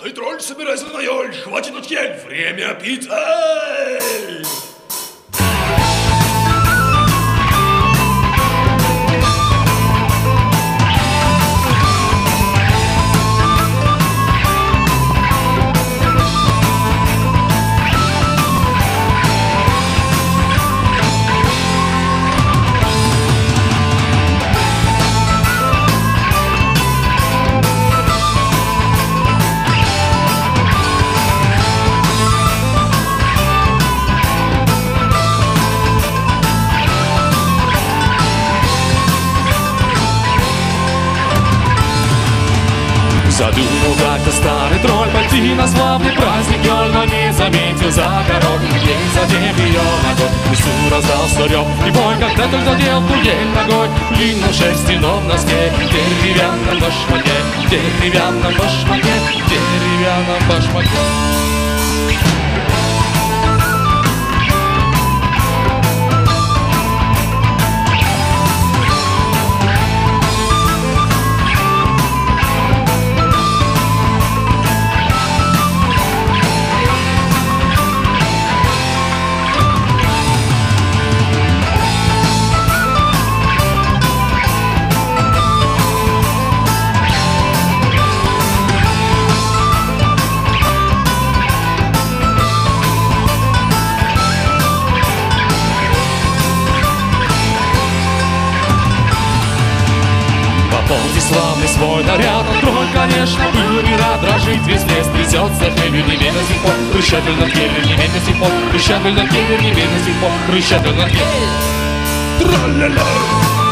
Эй, тролль, собирайся на ель, хватит от ель, время пить эль! Задумал как-то старый тролль пойти на славный праздник ёль, но не заметил за город ель, задев ее ногой. В лесу раздался рев и бой, когда тот задел ту ель ногой. В длинном шерстяном носке, деревянном башмаке, деревянном башмаке, деревянном башмаке. Славный свой наряд, но тролль, конечно, был не рад. Дрожит весь лес, трясется хмель, не верь до сих пор. Рычатель над келью, не верь до сих пор. Рычатель над келью, не верь до сих пор. Рычатель над келью. Тра-ля-ля!